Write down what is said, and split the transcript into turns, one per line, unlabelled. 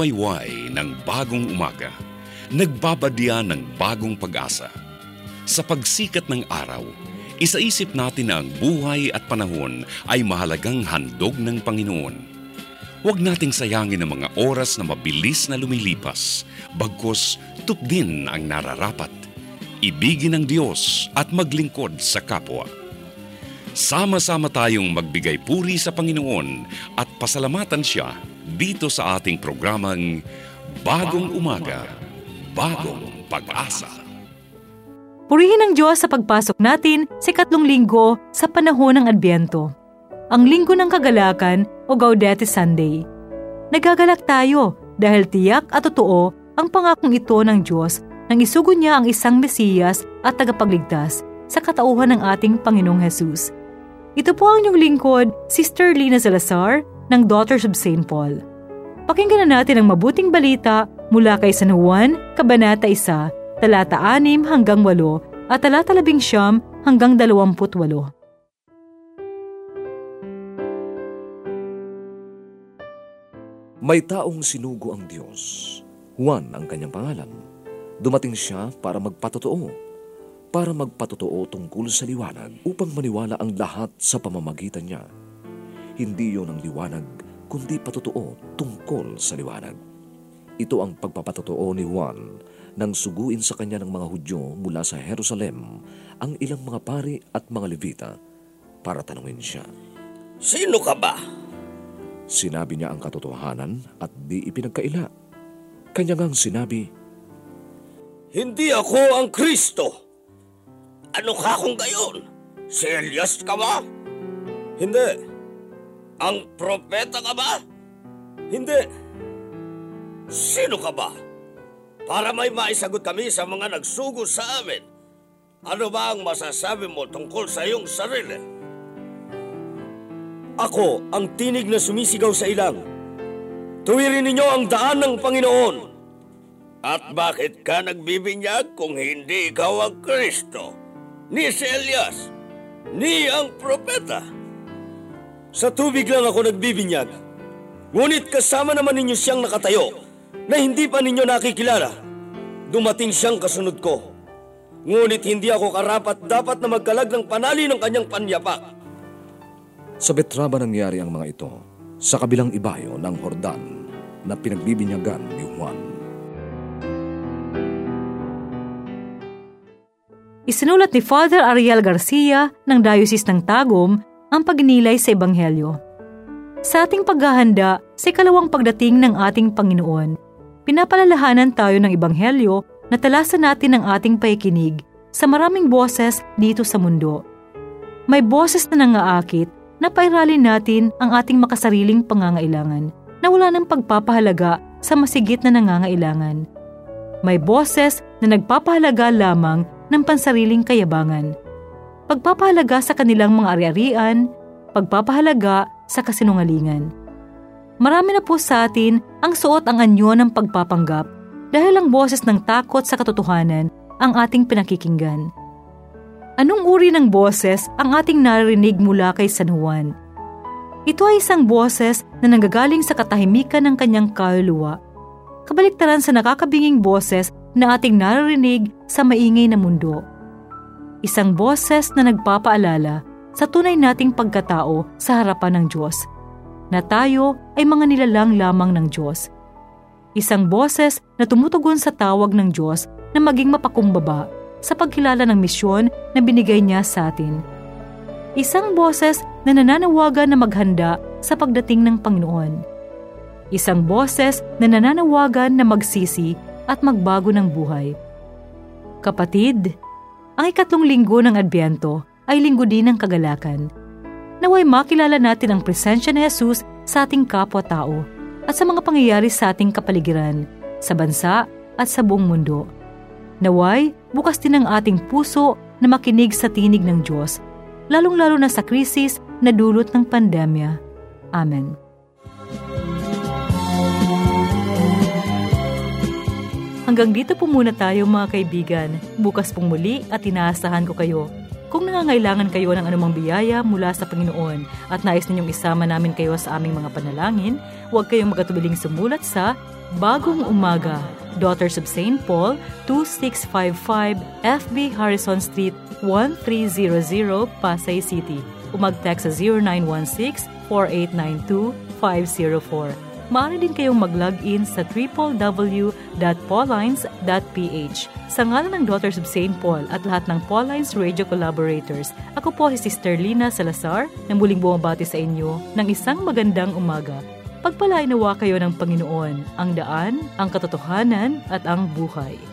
nagwawayway ng bagong umaga, nagbabadya ng bagong pag-asa. Sa pagsikat ng araw, isaisip natin na ang buhay at panahon ay mahalagang handog ng Panginoon. Huwag nating sayangin ang mga oras na mabilis na lumilipas, bagkus tupdin ang nararapat. Ibigin ang Diyos at maglingkod sa kapwa. Sama-sama tayong magbigay puri sa Panginoon at pasalamatan Siya dito sa ating programang Bagong Umaga, Bagong Pag-asa.
Purihin ang Diyos sa pagpasok natin sa 3 linggo sa panahon ng Adbyento, ang Linggo ng Kagalakan o Gaudete Sunday. Nagagalak tayo dahil tiyak at totoo ang pangakong ito ng Diyos nang isugo niya ang isang Mesiyas at tagapagligtas sa katauhan ng ating Panginoong Hesus. Ito po ang inyong lingkod, Sister Lina Salazar ng Daughters of St. Paul. Pakinggan na natin ang mabuting balita mula kay San Juan, Kabanata 1, talata 6 hanggang 8 at talata 11 hanggang 28.
May taong sinugo ang Diyos. Juan ang kanyang pangalan. Dumating siya para magpatotoo tungkol sa liwanag upang maniwala ang lahat sa pamamagitan niya. Hindi yon ang liwanag, kundi patotoo tungkol sa liwanag. Ito ang pagpapatotoo ni Juan nang suguin sa kanya ng mga Hudyo mula sa Jerusalem ang ilang mga pari at mga Levita para tanungin siya.
Sino ka ba?
Sinabi niya ang katotohanan at di ipinagkaila. Kanya ngang sinabi,
Hindi ako ang Kristo. Ano ka kung gayon? Si Elias ka ba? Hindi. Ang propeta ka ba? Hindi. Sino ka ba? Para may maisagot kami sa mga nagsugo sa amin. Ano ba ang masasabi mo tungkol sa iyong sarili? Ako ang tinig na sumisigaw sa ilang. Tuwirin ninyo ang daan ng Panginoon. At bakit ka nagbibinyag kung hindi ikaw ang Kristo? Ni si Elias, ni ang propeta. Sa tubig lang ako nagbibinyag. Ngunit kasama naman ninyo siyang nakatayo na hindi pa ninyo nakikilala. Dumating siyang kasunod ko. Ngunit hindi ako karapat-dapat na magkalag ng panali ng kanyang panyapak.
Sa Betraba nangyari ang mga ito, sa kabilang ibayo ng Jordan na pinagbibinyagan ni Juan.
Isinulat ni Father Ariel Garcia ng Diocese ng Tagum ang pagninilay sa Ebanghelyo. Sa ating paghahanda sa ikalawang pagdating ng ating Panginoon, pinapalalahanan tayo ng Ebanghelyo na talasan natin ang ating pakikinig sa maraming boses dito sa mundo. May boses na nangaakit na pairalin natin ang ating makasariling pangangailangan na wala ng pagpapahalaga sa masigit na nangangailangan. May boses na nagpapahalaga lamang ng pansariling kayabangan, pagpapahalaga sa kanilang mga ari-arian, pagpapahalaga sa kasinungalingan. Marami na po sa atin ang suot ang anyo ng pagpapanggap dahil ang boses ng takot sa katotohanan ang ating pinakikinggan. Anong uri ng boses ang ating naririnig mula kay San Juan? Ito ay isang boses na nanggagaling sa katahimikan ng kanyang kaluluwa, kabaliktaran sa nakakabinging boses na ating naririnig sa maingay na mundo. Isang boses na nagpapaalala sa tunay nating pagkatao sa harapan ng Diyos, na tayo ay mga nilalang lamang ng Diyos. Isang boses na tumutugon sa tawag ng Diyos na maging mapakumbaba sa pagkilala ng misyon na binigay niya sa atin. Isang boses na nananawagan na maghanda sa pagdating ng Panginoon. Isang boses na nananawagan na magsisi at magbago ng buhay. Kapatid, ang ikatlong linggo ng Adbyento ay linggo din ng kagalakan. Naway makilala natin ang presensya ni Jesus sa ating kapwa-tao at sa mga pangyayari sa ating kapaligiran, sa bansa at sa buong mundo. Naway, bukas din ang ating puso na makinig sa tinig ng Diyos, lalong-lalo na sa krisis na dulot ng pandemya. Amen. Hanggang dito po muna tayo mga kaibigan. Bukas pong muli at inaasahan ko kayo. Kung nangangailangan kayo ng anumang biyaya mula sa Panginoon at nais ninyong isama namin kayo sa aming mga panalangin, huwag kayong magatubiling sumulat sa Bagong Umaga, Daughters of St. Paul, 2655 FB Harrison Street, 1300 Pasay City. Umag-text sa 0916-4892-504. Maaari din kayong mag-log in sa www.paulines.ph. Sa ngalan ng Daughters of St. Paul at lahat ng Paulines Radio Collaborators, ako po si Sister Lina Salazar na muling bumabati sa inyo ng isang magandang umaga. Pagpalain nawa kayo ng Panginoon, ang daan, ang katotohanan at ang buhay.